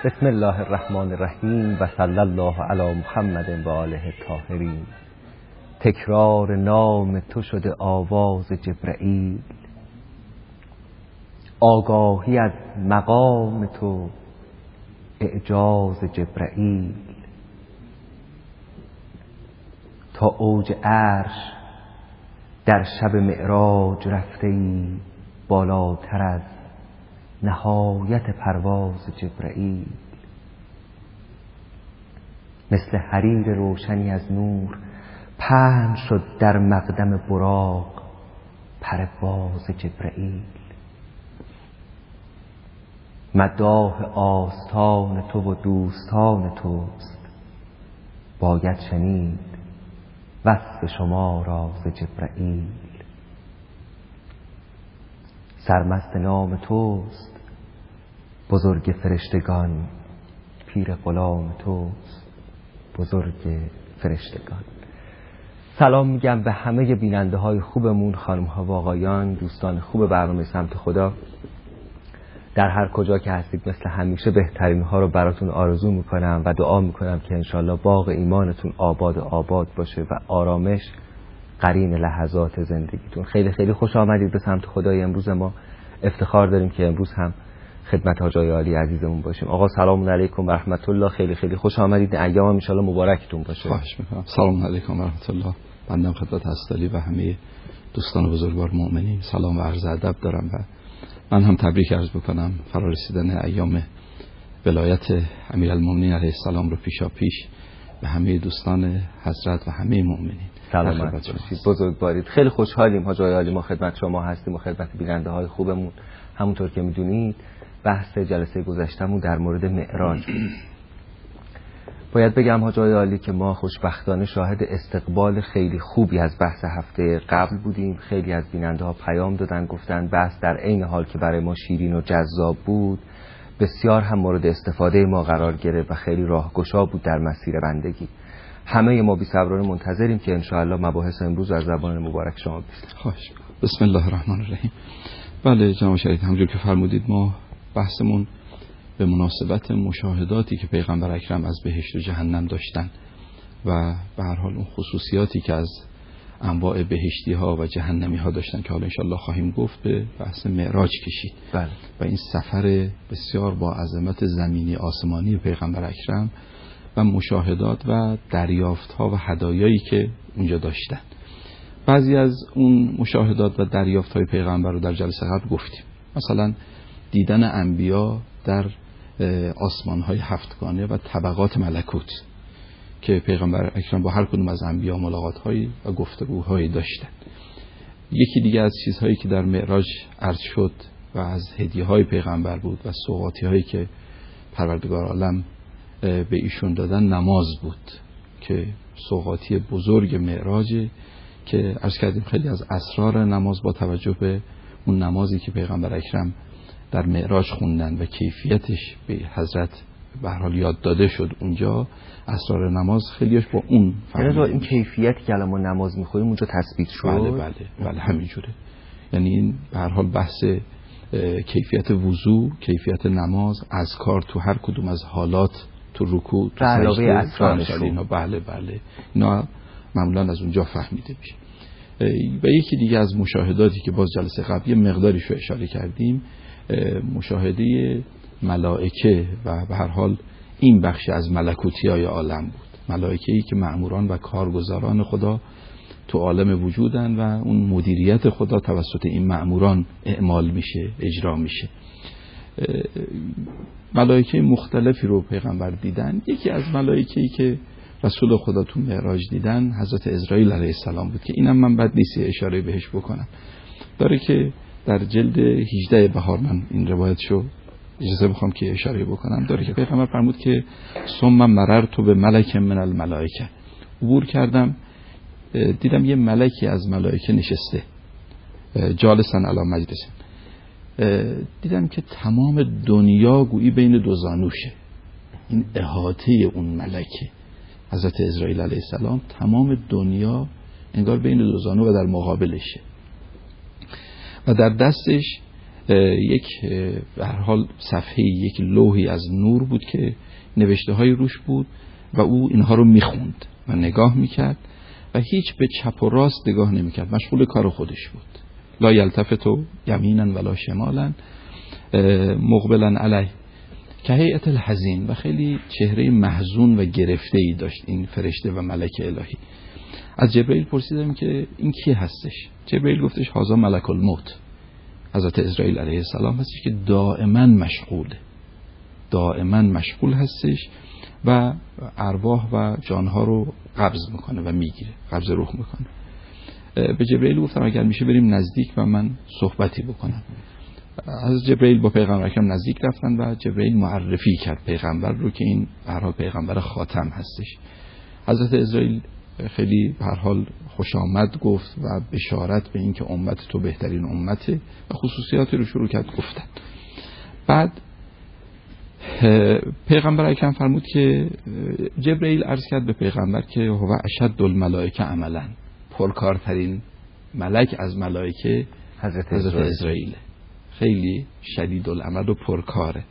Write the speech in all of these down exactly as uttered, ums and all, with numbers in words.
بسم الله الرحمن الرحیم و صلی الله علی محمد و آله الطاهرین. تکرار نام تو شده آواز جبرئیل، آگاهی از مقام تو اعجاز جبرئیل. تا اوج عرش در شب معراج رفته ای، بالاتر از نهایت پرواز جبرئیل. مثل حریر روشنی از نور پهن شد در مقدم براق پرواز جبرئیل. مداح آستان تو و دوستان توست، باید شنید وصف شما راز جبرئیل. سرمست نام توست بزرگ فرشتگان، پیر غلام توست بزرگ فرشتگان. سلام میگم به همه بیننده های خوبمون، خانم ها و آقایان، دوستان خوب برنامه سمت خدا. در هر کجا که هستید مثل همیشه بهترین ها رو براتون آرزو میکنم و دعا میکنم که انشالله باغ ایمانتون آباد آباد باشه و آرامش قرین لحظات زندگیتون. خیلی خیلی خوش آمدید به سمت خدای. امروز ما افتخار داریم که امروز هم خدمت حاجای عالی عزیزمون باشیم. آقا سلام علیکم و رحمت الله، خیلی خیلی خوش آمدید. ایام ان شاء الله مبارکتون باشه. خواهش میکنم. سلام علیکم و رحمت الله. بنده خدمت هستالی و همه دوستان بزرگوار مؤمنین سلام و عرض ادب دارم و من هم تبریک عرض بکنم فرارسیدن ایام ولایت امیرالمومنین علیه السلام رو پیشا پیش به همه دوستان حضرت و همه مؤمنین. سلامت باشید، بزرگوارید. خیلی خوشحالیم حاجای عالی ما خدمت شما هستیم و خدمت بیننده های خوبمون. همونطور که میدونید بحث جلسه گذشتمون در مورد معراج. باید بگم حاجای عالی که ما خوشبختانه شاهد استقبال خیلی خوبی از بحث هفته قبل بودیم. خیلی از بیننده ها پیام دادن، گفتن بحث در عین حال که برای ما شیرین و جذاب بود، بسیار هم مورد استفاده ما قرار گرفت و خیلی راهگشا بود در مسیر بندگی. همه ما بی‌صبرانه منتظریم که انشاءالله مباحث امروز از زبان مبارک شما بشنویم. خواهش. بسم الله الرحمن الرحیم. بله جناب شهید، همونجور که فرمودید ما بحثمون به مناسبت مشاهداتی که پیغمبر اکرم از بهشت و جهنم داشتن و به هر حال اون خصوصیاتی که از انواع بهشتی ها و جهنمی ها داشتن که حالا انشالله خواهیم گفت، به بحث معراج کشید. بله. و این سفر بسیار با عظمت زمینی آسمانی پیغمبر اکرم و مشاهدات و دریافت ها و هدایایی که اونجا داشتن. بعضی از اون مشاهدات و دریافت های پیغمبر رو در جلسه قبل گفتیم، مثلا دیدن انبیا در آسمان های هفتگانه و طبقات ملکوت که پیغمبر اکرم با هر کدوم از انبیا ملاقات هایی و گفتگوهایی داشتن. یکی دیگه از چیزهایی که در معراج عرض شد و از هدیه های پیغمبر بود و سوغاتی هایی که پروردگار عالم به ایشون دادن نماز بود که سوغاتی بزرگ معراجه که عرض کردیم خیلی از اسرار نماز با توجه به اون نمازی که پیغمبر اکرم در معراج خوندن و کیفیتش به حضرت به هر حال یاد داده شد اونجا، اسرار نماز خیلیش با اون یعنی این کیفیتی که الان ما نماز میخوریم اونجا تثبیت شد. بله بله بله همینجوره. یعنی این به هر حال بحث کیفیت وضو، کیفیت نماز، اذکار تو هر کدوم از حالات، تو رکوع، تو علاوه اسرارش. بله بله اینا معمولا از اونجا فهمیده میشه. و یکی دیگه از مشاهداتی که باز جلسه قبلی مقداریش رو اشاره کردیم، مشاهده ملائکه و به هر حال این بخش از ملکوتیای عالم بود. ملائکه‌ای که مأموران و کارگزاران خدا تو عالم وجودن و اون مدیریت خدا توسط این مأموران اعمال میشه، اجرا میشه. ملائکه مختلفی رو پیغمبر دیدن. یکی از ملائکه‌ای که رسول خدا تو معراج دیدن حضرت عزرائیل علیه السلام بود که اینم من بد نیست اشاره بهش بکنم. داره که در جلد هجده بهار من این روایتشو اجازه بخوام که اشاره بکنم. داره که پیغمبر فرمود که ثم مررت به ملک من الملائکه، عبور کردم دیدم یه ملکی از ملائکه نشسته جالسا علی مجلس، دیدم که تمام دنیا گویی بین دو زانوشه. این احاطه اون ملکه حضرت عزرائیل علیه السلام، تمام دنیا انگار بین دو زانو و در مقابلشه و در دستش یک به هر حال صفحه، یک لوحی از نور بود که نوشته های روش بود و او اینها رو میخوند و نگاه میکرد و هیچ به چپ و راست نگاه نمیکرد، مشغول کار خودش بود. لا یلتفت یمینا ولا شمالا مقبلا علیه که هیئت الحزین، و خیلی چهره محزون و گرفته ای داشت این فرشته و ملک الهی. از جبرئیل پرسیدم که این کی هستش؟ جبرئیل گفتش هذا ملک الموت، حضرت اسرائیل علیه السلام هستش که دائما مشغوله، دائما مشغول هستش و ارواح و جانها رو قبض میکنه و میگیره، قبض روح میکنه. به جبرئیل گفتم اگر میشه بریم نزدیک و من صحبتی بکنم. از جبرئیل با پیغمبر اکرم نزدیک رفتن و جبرئیل معرفی کرد پیغمبر رو که این به هر حال پیغمبر خاتم هستش. حضرت اسرائیل خیلی به هر حال خوش آمد گفت و بشارت به این که امت تو بهترین امته و خصوصیاتی رو شروع کرد گفتن. بعد پیغمبر اکرم فرمود که جبرئیل عرض کرد به پیغمبر که هو اشد الملائکه عملا، پرکارترین ملک از ملائکه حضرت, حضرت اسرائیل، خیلی شدید العمل و پرکاره.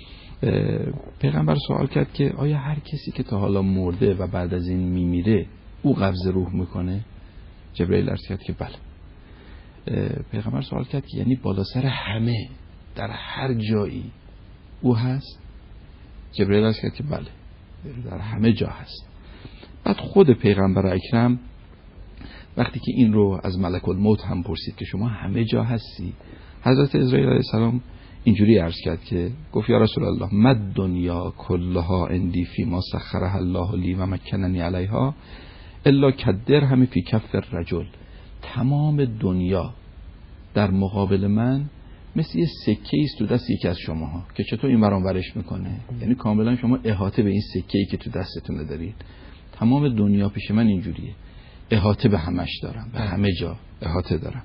پیغمبر سوال کرد که آیا هر کسی که تا حالا مرده و بعد از این میمیره او قبض روح میکنه؟ جبرئیل عرض کرد که بله. پیغمبر سوال کرد که یعنی بالا سر همه در هر جایی او هست؟ جبرئیل عرض کرد که بله، در همه جا هست. بعد خود پیغمبر اکرم وقتی که این رو از ملک الموت هم پرسید که شما همه جا هستی، حضرت اسرائیل علیه السلام اینجوری عرض کرد که گفت یا رسول الله مد دنیا کلها اندی فی ما سخرها الله لی و مکننی علیها الا کدرهم فی کف الرجل. تمام دنیا در مقابل من مثل یه سکه است تو دست یکی از شماها که چطور این وران ورش میکنه، یعنی کاملا شما احاطه به این سکه ای که تو دستتون دارید. تمام دنیا پیش من اینجوریه، احاطه به همش دارم، به همه جا احاطه دارم.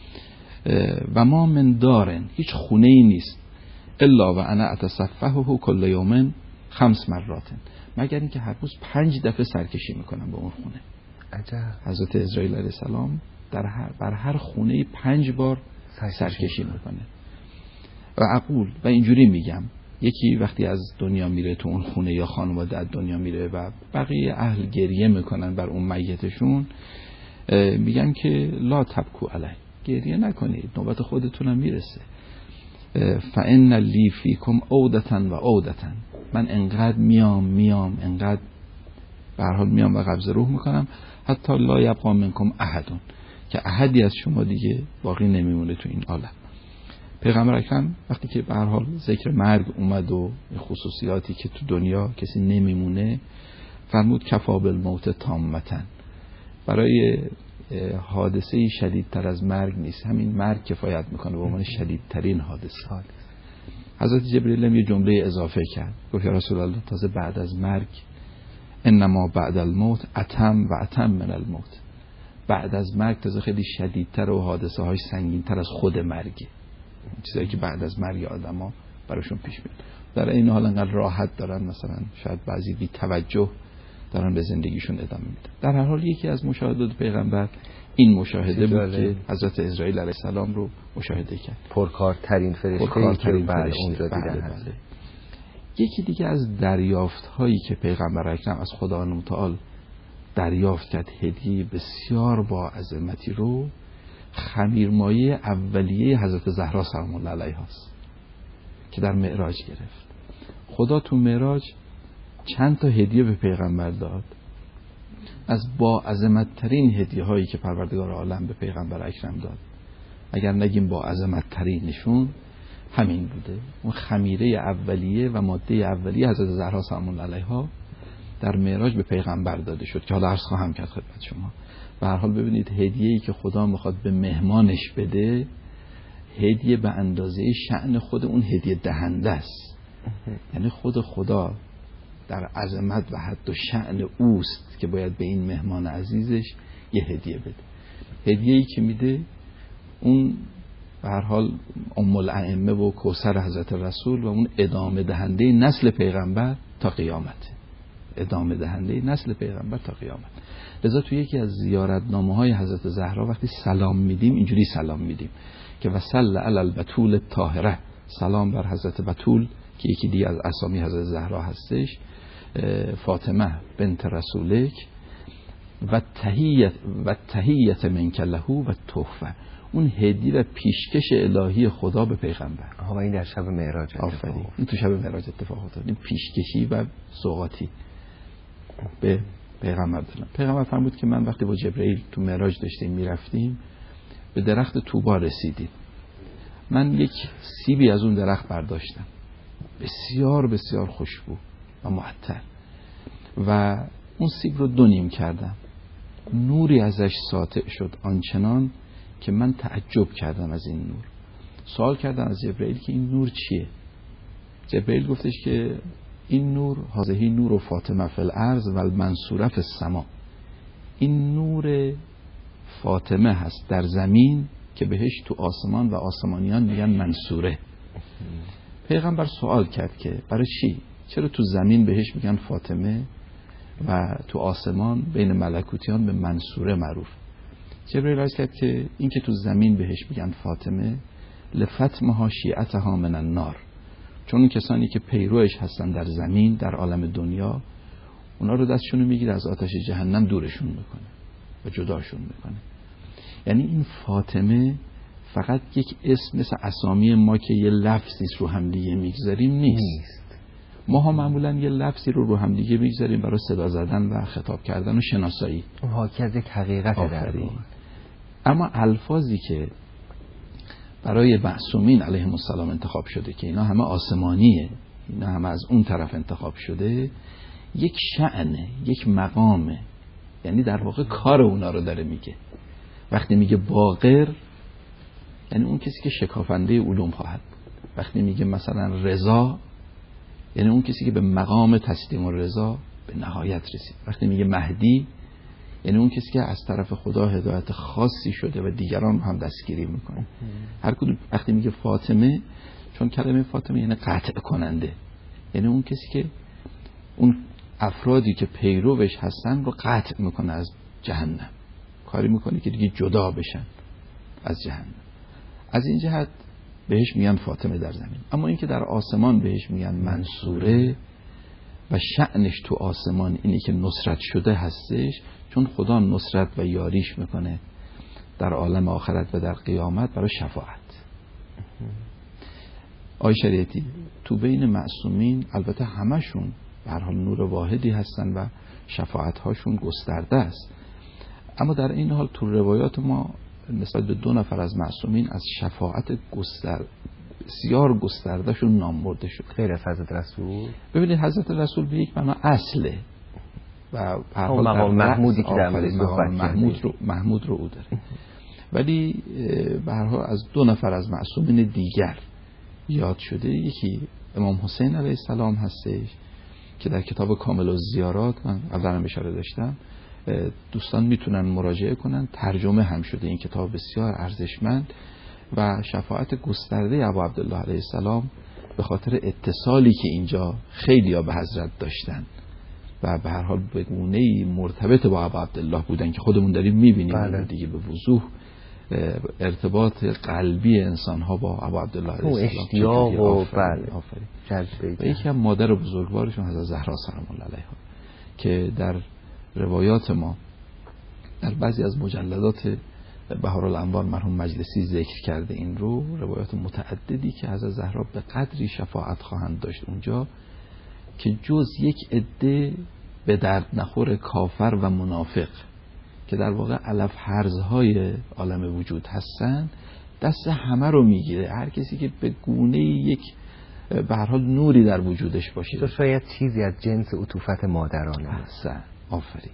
و ما من دارن، هیچ خونه ای نیست الا و انا اتصفحه کل یوم خمس مرات، مگر اینکه هر روز پنج دفعه سرکشی میکنم به اون خونه. عجب. حضرت اسرائیل علیه السلام در هر بر هر خونه پنج بار سرکشی, سرکشی میکنه. و اقول و اینجوری میگم، یکی وقتی از دنیا میره تو اون خونه یا خانواده از دنیا میره و بقیه اهل گریه میکنن بر اون میتشون، میگم که لا تبکو علیه، گریه نکنید، نوبت خودتونم میرسه. فان لی فیکم عودتا و عودتا، من انقدر میام میام انقدر به هر حال میام و قبض روح میکنم حتی لا یبقا منکم احدون، که احدی از شما دیگه باقی نمیمونه تو این عالم. پیغمبر اکرم وقتی که به هر حال ذکر مرگ اومد و خصوصیاتی که تو دنیا کسی نمیمونه، فرمود کفا بالموت تامتا، برای حادثه شدیدتر از مرگ نیست، همین مرگ کفایت میکنه به عنوان شدیدترین حادثه. حضرت جبرئیل هم یه جمله اضافه کرد، گفت یا رسول الله تازه بعد از مرگ انما بعد الموت اتم و اتم من الموت، بعد از مرگ تازه خیلی شدیدتر و حادثه های سنگینتر از خود مرگه، چیزایی که بعد از مرگ آدما براشون پیش میاد. در این حال انقدر راحت دارن، مثلا شاید بعضی بی توجه دارن به زندگیشون ادامه میدن. در هر حال یکی از مشاهدات پیغمبر این مشاهده بود که حضرت اسرائیل علیه السلام رو مشاهده کرد، پرکارترین فرشته که بعد اونجا دیدن هست. یکی دیگه از دریافت هایی که پیغمبر اکرم از خداوند متعال دریافت کرد، هدیه بسیار با عظمتی رو، خمیرمایه اولیه حضرت زهرا سلام الله علیها است که در معراج گرفت. خدا تو معراج چند تا هدیه به پیغمبر داد، از با عظمت ترین هدیه هایی که پروردگار عالم به پیغمبر اکرم داد، اگر نگیم با عظمت ترینشون، همین بوده. اون خمیره اولیه و ماده اولیه حضرت زهرا سلام الله علیها در معراج به پیغمبر داده شد که حالا عرض خواهم کرد خدمت شما. به هر حال ببینید هدیه‌ای که خدا میخواد به مهمانش بده، هدیه به اندازه شأن خود اون هدیه دهنده است. یعنی خود خدا در عظمت و حد و شأن اوست که باید به این مهمان عزیزش یه هدیه بده. هدیه‌ای که میده اون به هر حال ام الائمه و کوثر حضرت رسول و اون ادامه دهنده نسل پیغمبر تا قیامت، ادامه دهنده نسل پیغمبر تا قیامت. لذا توی یکی از زیارتنامه‌های حضرت زهرا وقتی سلام میدیم اینجوری سلام میدیم که وصل علی البتول الطاهره، سلام بر حضرت بتول که یکی دیگه از اسامی حضرت زهرا هستش، فاطمه بنت رسولک، و تحیت و تحیت منک له و تحفه، اون هدیه و پیشکش الهی خدا به پیغمبر. آها، این در شب معراج اتفاق افتاد. این تو شب معراج اتفاق افتاد. این پیشکشی و سوغاتی به پیغمبر دادن. پیغمبر فرمود که من وقتی با جبرئیل تو معراج داشتیم میرفتیم به درخت طوبا رسیدیم. من یک سیبی از اون درخت برداشتم، بسیار بسیار خوشبو و معطر، و اون سیب رو دو نیم کردم. نوری ازش ساطع شد آنچنان که من تعجب کردم از این نور. سوال کردم از جبرئیل که این نور چیه؟ جبرئیل گفتش که این نور هذه نور فاطمه فی الارض و المنصوره فی السما، این نور فاطمه هست در زمین که بهش تو آسمان و آسمانیان میگن منصوره. پیغمبر سوال کرد که برای چی؟ چرا تو زمین بهش میگن فاطمه و تو آسمان بین ملکوتیان به منصوره معروف؟ جبرئیل عرض کرد که این که تو زمین بهش میگن فاطمه لفتمها شیعتها من النار، چون اون کسانی که پیروش هستن در زمین در عالم دنیا، اونا رو دستشون میگیره از آتش جهنم دورشون میکنه و جداشون میکنه. یعنی این فاطمه فقط یک اسم مثل اسامی ما که یه لفظی رو هم دیگه میگذاریم نیست. نیست. ما ها معمولا یه لفظی رو رو هم دیگه میگذاریم برای صدا زدن و خطاب کردن و شناسایی. اون حاکی از یک حقیقت در واقع. اما الفاظی که برای معصومین علیهم السلام انتخاب شده که اینا همه آسمانیه، اینا همه از اون طرف انتخاب شده، یک شأنه، یک مقامه، یعنی در واقع کار اونا رو داره میگه. وقتی میگه باقر یعنی اون کسی که شکافنده علوم خواهد. وقتی میگه مثلا رضا یعنی اون کسی که به مقام تسلیم و رضا به نهایت رسید. وقتی میگه مهدی یعنی اون کسی که از طرف خدا هدایت خاصی شده و دیگران هم دستگیری میکنه. هر کدوم. وقتی میگه فاطمه، چون کلمه فاطمه یعنی قطع کننده، یعنی اون کسی که اون افرادی که پیروش هستن رو قطع میکنه از جهنم، کاری میکنه که دیگه جدا بشن از جهنم. از این جهت بهش میگن فاطمه در زمین. اما این که در آسمان بهش میگن منصوره و شأنش تو آسمان اینی که نصرت شده هستش، چون خدا نصرت و یاریش میکنه در عالم آخرت و در قیامت برای شفاعت. آی شریعتی، تو بین معصومین البته همشون به هر حال نور واحدی هستن و شفاعت هاشون گسترده است، اما در این حال تو روایات ما نسبت به دو نفر از معصومین از شفاعت گستر بسیار گسترده شون نام برده شد. غیر از حضرت رسول. ببینید حضرت رسول به یک معنا اصله و هر حال مقام محمودی که در مورد صحبت محمود رو محمود رو او داره، ولی به هر حال از دو نفر از معصومین دیگر یاد شده. یکی امام حسین علیه السلام هستش که در کتاب کامل الزیارات من اولم اشاره داشتم، دوستان میتونن مراجعه کنن، ترجمه هم شده این کتاب بسیار ارزشمند و شفاعت گسترده ابو عبدالله علیه السلام به خاطر اتصالی که اینجا خیلی‌ها به حضرت داشتن و به هر حال به گونه‌ای مرتبط با ابو عبدالله بودن که خودمون داریم میبینیم. بله. دیگه به وضوح ارتباط قلبی انسان‌ها با ابو عبدالله علیه السلام اشتیاق و بله آفرین. و یکی هم مادر بزرگوارشون حضرت زهرا سلام الله علیها که در روایات ما در بعضی از مجلدات بهارالانوار مرحوم مجلسی ذکر کرده این رو، روایات متعددی که حضرت زهرا به قدری شفاعت خواهند داشت اونجا که جز یک عده به درد نخور کافر و منافق که در واقع علف حرزهای عالم وجود هستن دست همه رو میگیره. هر کسی که به گونه یک به هر حال نوری در وجودش باشه، تو شاید چیزی از جنس عطوفت مادرانه هست. آفرین.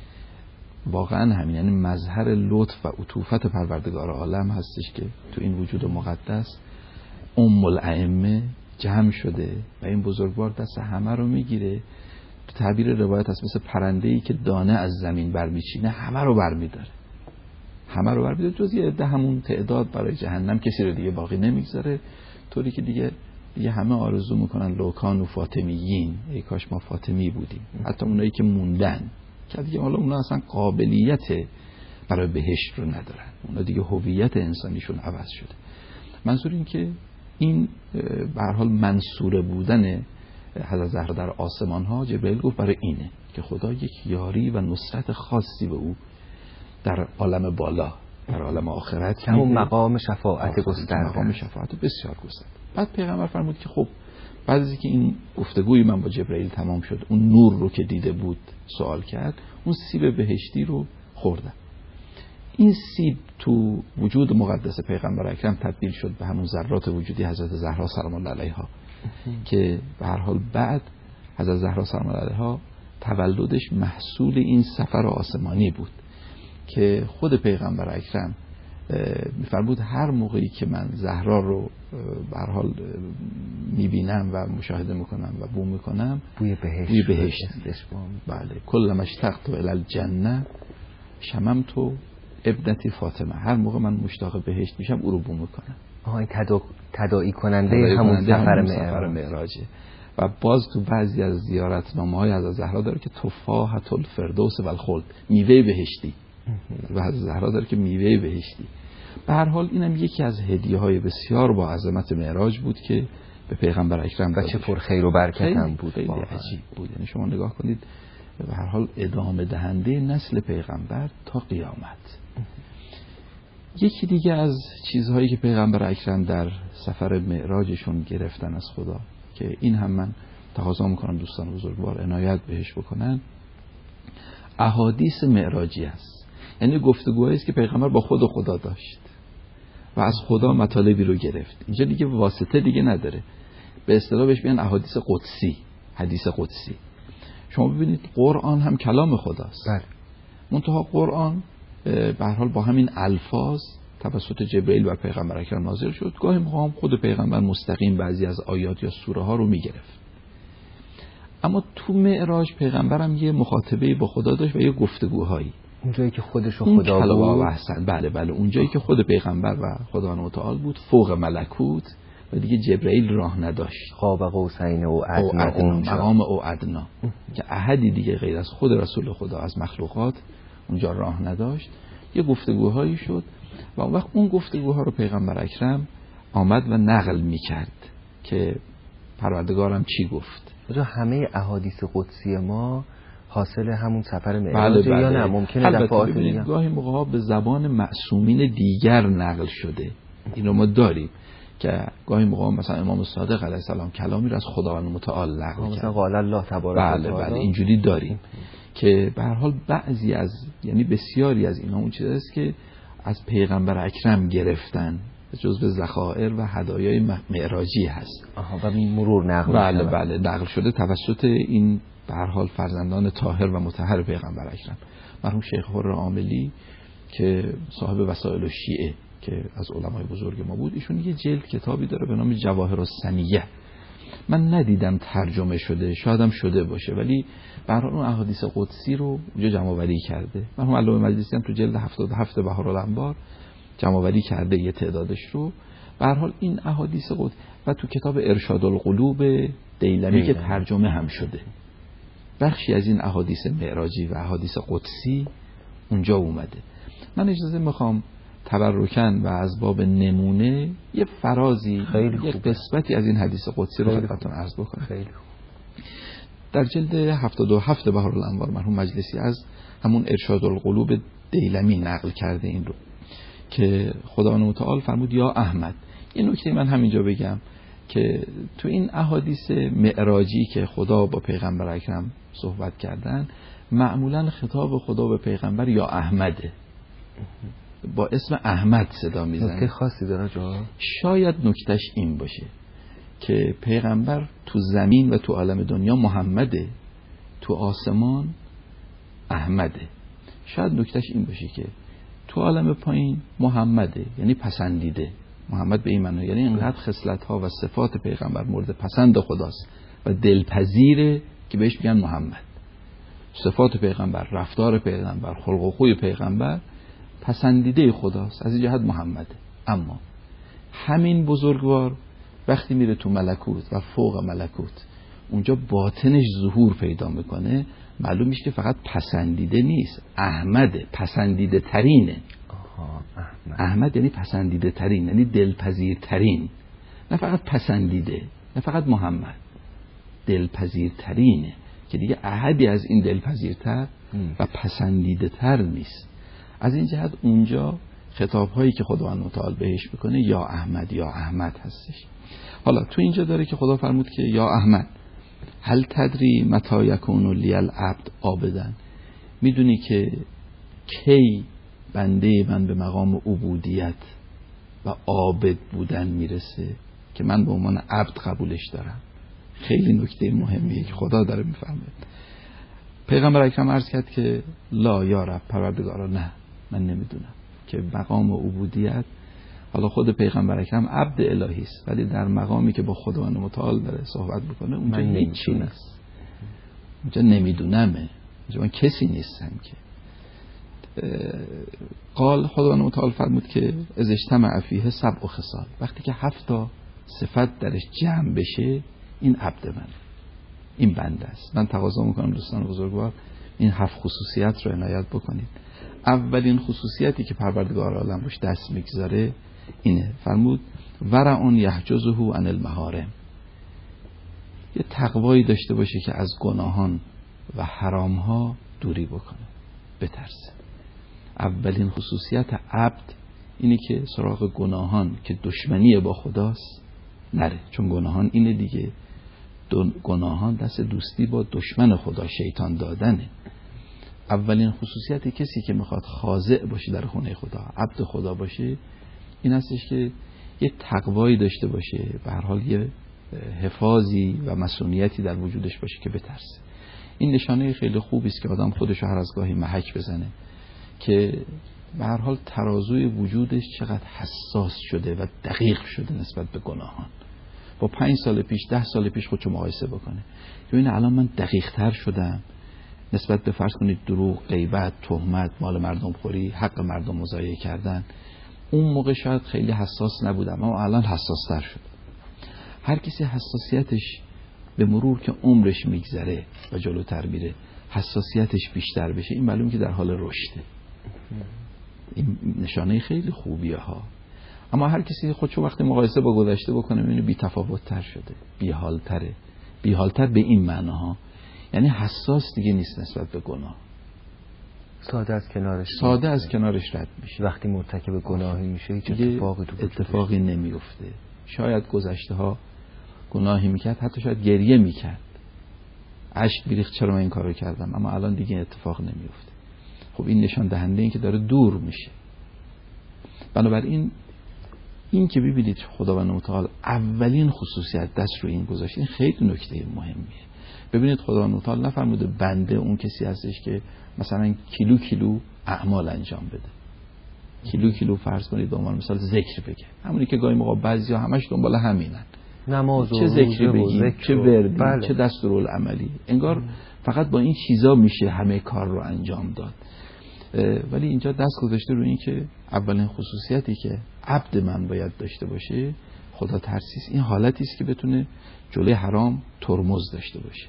واقعا همین، یعنی مظهر لطف و عطوفت پروردگار عالم هستش که تو این وجود مقدس ام الائمه جمع شده و این بزرگوار دست همه رو میگیره. تو تعبیر روایت هست مثل پرنده‌ای که دانه از زمین برمیچینه همه رو برمیداره، همه رو برمیداره، جز یه عده همون تعداد برای جهنم کسی رو دیگه باقی نمیگذاره، طوری که دیگه دیگه همه آرزو میکنن لوکان و فاطمیین، ای کاش ما فاطمی بودیم. حتی اونایی که موندن که دیگه حالا اونا اصلا قابلیت برای بهشت رو ندارن، اونا دیگه هویت انسانیشون عوض شده. منظور این که این به هر حال منصوره بودن حضرت زهرا در آسمان ها، جبرئیل گفت برای اینه که خدا یک یاری و نصرت خاصی به او در عالم بالا، در عالم آخرت که همون مقام شفاعت گسترده، مقام شفاعت بسیار گسترده. بعد پیغمبر فرمود که خب بعد از اینکه این گفتگوی من با جبرئیل تمام شد، اون نور رو که دیده بود سوال کرد، اون سیب بهشتی رو خوردم. این سیب تو وجود مقدس پیغمبر اکرم تبدیل شد به همون ذرات وجودی حضرت زهرا سلام الله علیها که به هر حال بعد حضرت زهرا سلام الله علیها تولدش محصول این سفر آسمانی بود که خود پیغمبر اکرم می‌فرمود هر موقعی که من زهرا رو به هر حال می‌بینم و مشاهده می‌کنم و بو می‌کنم، بوی بهشت بوی بهشت بله کلما اشتقت الی الجنه شممت ابنتی فاطمه، هر موقع من مشتاق بهشت میشم او رو بو می‌کنم. آها این تدا... تداعی کننده همون سفر معراج. معراجه. و باز تو بعضی از زیارتنامه‌های از زهرا داره که تفاحة الفردوس و الخلد، میوه بهشتی. و از زهرا داره که میوه بهشتی. به هر حال اینم یکی از هدیه‌های بسیار با عظمت معراج بود که به پیغمبر اکرم و چه پر خیر و برکت هم بود. خیلی عجیب بود. یعنی شما نگاه کنید به هر حال ادامه دهنده نسل پیغمبر تا قیامت. یکی دیگه از چیزهایی که پیغمبر اکرم در سفر معراجشون گرفتن از خدا که این هم من تقاضا میکنم دوستان بزرگوار عنایت بهش بکنن، احادیث معراجی است. یعنی گفتگوهایی است که پیغمبر با خود و خدا داشت و از خدا مطالبی رو گرفت. اینجا دیگه واسطه دیگه نداره، به اصطلاح بهش میگن احادیث قدسی، حدیث قدسی. شما ببینید قرآن هم کلام خداست، بله. منتها قرآن به هر حال با همین الفاظ توسط جبرئیل و پیغمبر اکرم نازل شد. گاهی موقع خود پیغمبر مستقیم بعضی از آیات یا سوره ها رو میگرفت. اما تو معراج پیغمبرم یه مخاطبه با خدا داشت و یه گفتگوهایی. اونجایی که خودش و خدا بود. بله بله اونجایی که خود پیغمبر و خدا متعال بود فوق ملکوت و دیگه جبرئیل راه نداشت. قاب قوسین و ادنا، اونجا مقام او ادنا که احدی دیگه غیر از خود رسول خدا از مخلوقات اونجا راه نداشت. یه گفتگوهایی شد و اون وقت اون گفتگوها رو پیغمبر اکرم آمد و نقل میکرد که پروردگارم چی گفت. همه احادیث قدسی ما حاصل همون سفر معراج بله بله. یا نه ممکنه دفعات دیگه گاهی موقع‌ها به زبان معصومین دیگر نقل شده. اینو ما داریم که گاهی موقع مثلا امام صادق علیه السلام کلامی رو از خداوند متعال نقل کرد، مثلا قال الله تبارک بله بله اینجوری داریم که به هر حال بعضی از یعنی بسیاری از اینا اون چیزاست که از پیغمبر اکرم گرفتن، جزء ذخایر و هدایای معراجی هست. آها و این مرور نقل بله شده. بله نقل شده توسط این به هر حال فرزندان طاهر و مطهر پیغمبر اکرم. مرحوم شیخ حر عاملی که صاحب وسائل الشیعه که از علمای بزرگ ما بود، ایشون یه جلد کتابی داره به نام جواهر الثنیه. من ندیدم ترجمه شده، شاید هم شده باشه، ولی به هر حال اون احادیث قدسی رو اونجا جمع‌آوری کرده. مرحوم علامه مجلسی هم تو جلد هفتاد و هفت بهارالانوار جمع‌آوری کرده یه تعدادش رو. به هر حال این احادیث قدسی و تو کتاب ارشاد القلوب دیلمی که ترجمه هم شده بخشی از این احادیث معراجی و احادیث قدسی اونجا اومده. من اجازه میخوام تبرکن و از باب نمونه یه فرازی یه قسمتی از این حدیث قدسی رو خدمتتون عرض بکنم. خیلی در جلد هفتاد و هفت بهارالانوار مرحوم مجلسی از همون ارشاد القلوب دیلمی نقل کرده این رو که خداوند متعال فرمود یا احمد. یه نکته من همینجا بگم که تو این احادیث معراجی که خدا با پیغمبر اکرم صحبت کردن، معمولا خطاب خدا به پیغمبر یا احمده، با اسم احمد صدا میزنه. نکته خاصی داره جا؟ شاید نکتهش این باشه که پیغمبر تو زمین و تو عالم دنیا محمده، تو آسمان احمده. شاید نکتهش این باشه که تو عالم پایین محمده، یعنی پسندیده. محمد به این معنی یعنی اینقدر خصلت‌ها و صفات پیغمبر مورد پسند خداست و دلپذیره که بهش میگن محمد. صفات پیغمبر، رفتار پیغمبر، خلق و خوی پیغمبر پسندیده خداست، از این جهت محمده. اما همین بزرگوار وقتی میره تو ملکوت و فوق ملکوت اونجا باطنش ظهور پیدا میکنه، معلوم میشه که فقط پسندیده نیست، احمده، پسندیده ترینه. آها، احمد. احمد یعنی پسندیده ترین، یعنی دلپذیر ترین، نه فقط پسندیده، نه فقط محمد، دلپذیر ترینه که دیگه احدی از این دلپذیرتر و پسندیده تر نیست. از این جهت اونجا خطاب هایی که خداوند متعال بهش میکنه یا احمد یا احمد هستش. حالا تو اینجا داره که خدا فرمود که یا احمد هل تدری متی یکون لی العبد عابدا، میدونی که کی بنده من به مقام عبودیت و عابد بودن میرسه که من به عنوان عبد قبولش دارم. خیلی نکته مهمیه که خدا داره میفهمه. پیغمبر اکرم عرض کرد که لا یا رب، پروردگارا نه، من نمیدونم که مقام عبودیت، حالا خود پیغمبر اکرم عبد الهی است ولی در مقامی که با خداوند متعال داره صحبت بکنه اونجا هیچی نیست، اونجا نمیدونمه، اونجا من کسی نیستم که. قال خداوند متعال فرمود که از اجتمع فیه سبع خصال، وقتی که هفت تا صفت درش جمع بشه این عبد من، این بنده است. من تقاضا میکنم دوستان بزرگوار این هفت خصوصیت رو عنایت بکنید. اولین خصوصیتی که پروردگار عالم روش دست میگذاره اینه، فرمود ورعون یحجزه عن المحارم، یه تقوایی داشته باشه که از گناهان و حرامها دوری بکنه، بترسه. اولین خصوصیت عبد اینه که سراغ گناهان که دشمنی با خداست نره، چون گناهان اینه دیگه، گناهان دست دوستی با دشمن خدا شیطان دادنه. اولین خصوصیت کسی که میخواد خاضع باشه در خونه خدا، عبد خدا باشه، این هستش که یه تقوایی داشته باشه، به هر حال یه حفاظی و مسئولیتی در وجودش باشه که بترسه. این نشانه خیلی خوبی است که آدم خودش رو هر از گاهی محک بزنه که به هر حال ترازوی وجودش چقدر حساس شده و دقیق شده نسبت به گناهان. با پنج سال پیش، ده سال پیش خودشو مقایسه بکنه، ببین الان من دقیق تر شدم نسبت به فرض کنید دروغ، غیبت، تهمت، مال مردم خوری، حق مردم مضایعه کردن. اون موقع شاید خیلی حساس نبودم اما الان حساس تر شد. هر کسی حساسیتش به مرور که عمرش میگذره و جلوتر میره حساسیتش بیشتر بشه، این معلوم که در حال رشده. این نشانه خیلی خوبیه ها. اما هر کسی خودشو وقتی مقایسه با گذشته بکنه میبینه بی تفاوت تر شده، بی حال تره. بی حال تر به این معناها یعنی حساس دیگه نیست نسبت به گناه، ساده از کنارش ساده از کنارش رد میشه. وقتی مرتکب گناهی میشه هیچ اتفاقی تو اتفاقی نمیفته. شاید گذشته ها گناهی میکرد، حتی شاید گریه میکرد، اشک میریخت چرا من این کارو کردم، اما الان دیگه اتفاق نمیفته. خب این نشان دهنده این که داره دور میشه. بنابراین این که ببینید خداوند متعال اولین خصوصیت دست رو این گذاشت، این خیلی نکته مهمیه. ببینید خداوند متعال نفرموده بنده اون کسی هستش که مثلا کیلو کیلو اعمال انجام بده، کیلو کیلو فرض کنید به عنوان مثال ذکر بگه، همونی که گاهی موقع بعضیا همش دنبال همینن، نماز و چه ذکر بگیم، چه وردی، بله. چه دستورالعملی، انگار م. فقط با این چیزا میشه همه کار رو انجام داد. ولی اینجا دست گذاشته رو این که اولین خصوصیتی که عبد من باید داشته باشه خدا ترسیست. این حالتی است که بتونه جلوی حرام ترمز داشته باشه.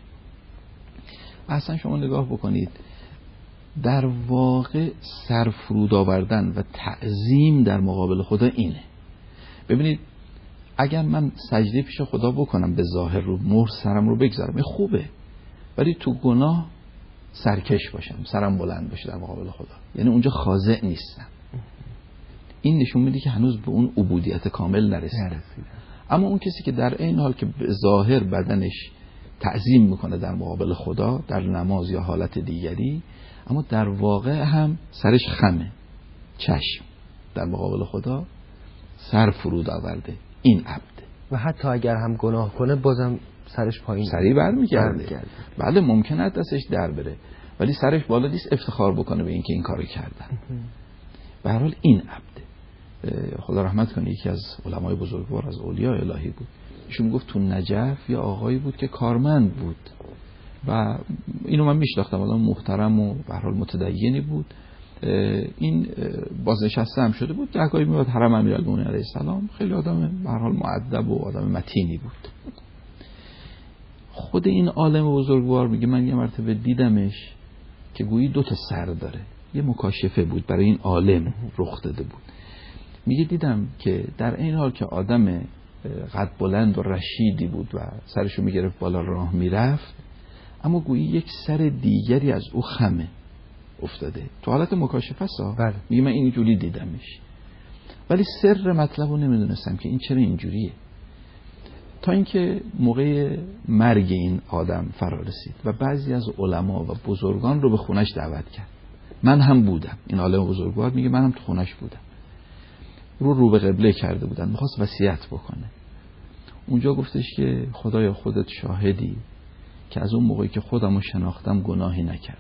اصلا شما نگاه بکنید، در واقع سرفرود آوردن و تعظیم در مقابل خدا اینه. ببینید اگر من سجده پیش خدا بکنم به ظاهر رو مهر سرم رو بگذارم خوبه، ولی تو گناه سرکش باشم، سرم بلند باشه در مقابل خدا، یعنی اونجا خاضع نیستم. این نشون میده که هنوز به اون عبودیت کامل نرسیدم. اما اون کسی که در این حال که به ظاهر بدنش تعظیم میکنه در مقابل خدا در نماز یا حالت دیگری، اما در واقع هم سرش خمه، چشم در مقابل خدا سر فرود آورده، این عبده. و حتی اگر هم گناه کنه بازم سرش پایین سریع برمیگرده. بله ممکنه دستش در بره ولی سرش بالا نیست افتخار بکنه به اینکه این کارو کردن. به هر حال این عبده. خدا رحمت کنه یکی از علمای بزرگوار از اولیاء الهی بود، ایشون گفت تو نجف یه آقایی بود که کارمند بود و اینو من میشناختم، آدم محترم و به هر حال متدینی بود. این بازنشسته هم شده بود، گهگاهی میاد حرم امیرالمومنین علیه السلام، خیلی آدم به هر حال مؤدب و آدم متینی بود. خود این عالم بزرگوار میگه من یه مرتبه دیدمش که گویی دو تا سر داره. یه مکاشفه بود برای این عالم رخ داده بود. میگه دیدم که در این حال که آدم قد بلند و رشیدی بود و سرشو میگرفت بالا راه میرفت، اما گویی یک سر دیگری از او خمه افتاده. تو حالت مکاشفه سا بله. میگه من اینجوری دیدمش، ولی سر مطلب رو نمیدونستم که این چرا اینجوریه، تا اینکه موقع مرگ این آدم فرا رسید و بعضی از علما و بزرگان رو به خونش دعوت کرد. من هم بودم. این عالم بزرگوار میگه منم تو خونش بودم. رو رو به قبله کرده بودن، میخواست وصیت بکنه. اونجا گفتش که خدایا خودت شاهدی که از اون موقعی که خودمو شناختم گناهی نکردم.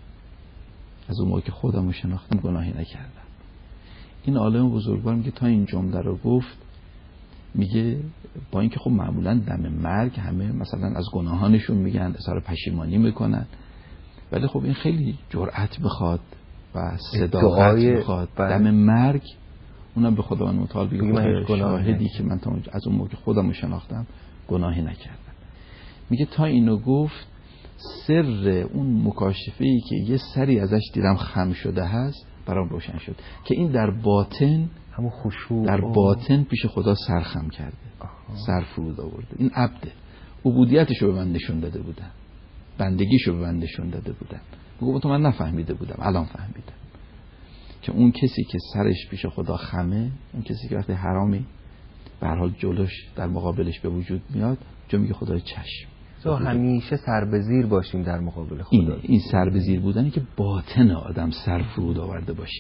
از اون موقعی که خودمو شناختم گناهی نکردم. این عالم بزرگوار میگه تا این جمله رو گفت، میگه با اینکه خب معمولا دم مرگ همه مثلا از گناهانشون میگن، اظهار پشیمانی میکنن، ولی خب این خیلی جرأت میخواد و صداقت میخواد. دم مرگ اونم به خداوند متعال بگه خدا شاهدی که من تا از اون موقع که خودمو شناختم گناهی نکردم. میگه تا اینو گفت سر اون مکاشفه‌ای که یه سری ازش دیدم خم شده هست برام روشن شد که این در باطن همون خشوع در باطن پیش خدا سرخم کرده. سر فرود آورده. این عبده. عبودیتشو به من نشون داده بودن، بندگیشو به من نشون داده بودن. میگم تو من نفهمیده بودم، الان فهمیدم که اون کسی که سرش پیش خدا خمه، اون کسی که وقتی حرامی به هر حال جلوش در مقابلش به وجود میاد، جو میگه خدای چشم. تو همیشه سر به زیر باشیم در مقابل خدا. این, این سر به زیر بودنی که باطن آدم سر فرود آورده باشه،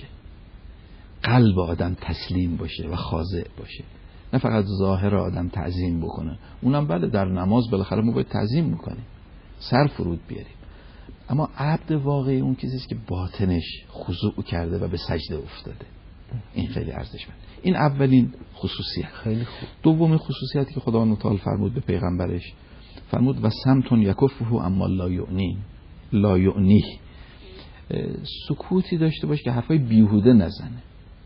قلب آدم تسلیم باشه و خاضع باشه، نه فقط ظاهر آدم تعظیم بکنه. اونم بله در نماز بالاخره ما باید تعظیم میکنیم، سر فرود بیاریم، اما عبد واقعی اون کسی است که باطنش خضوع کرده و به سجده افتاده. این خیلی ارزشمند. این اولین خصوصیت. خیلی خوب. دومین خصوصیتی که خداوند تعالی فرمود به پیغمبرش، فرمود و سمتون یکفه اما لا یعنی لا یعنی، سکوتی داشته باش که حرفای بیهوده نزنه،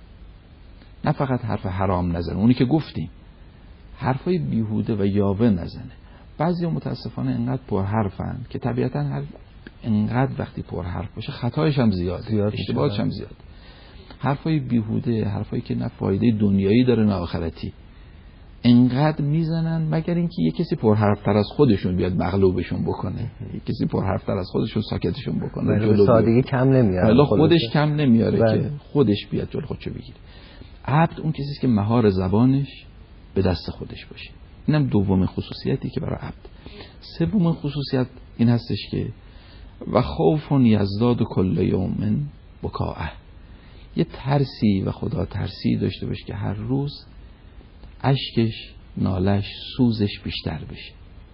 نه فقط حرف حرام نزنه، اونی که گفتیم حرفای بیهوده و یاوه نزنه. بعضی متاسفانه انقدر پر حرفن که طبیعتا هر انقدر وقتی پر حرف باشه خطایش هم زیاده، زیاد اشتباهش هم زیاد. حرفای بیهوده، حرفایی که نه فایده دنیایی داره نه آخرتی، انقدر میزنن مگر اینکه یه کسی پر حرف تر از خودشون بیاد مغلوبشون بکنه، یه کسی پر حرف تر از خودشون ساکتشون بکنه، جلو سادگی کم نمیاره، حالا خودش کم نمیاره بله. که خودش بیاد جلو خودشو بگیره. عبد اون کسی است که مهار زبانش به دست خودش باشه. اینم دومین خصوصیتی که برای عبد. سومین خصوصیت این هستش که و خوف یزداد کل یوم بکاء، یه ترسی و خدا ترسی داشته باشه که هر روز اشکش، نالش، سوزش بیشتر بشه.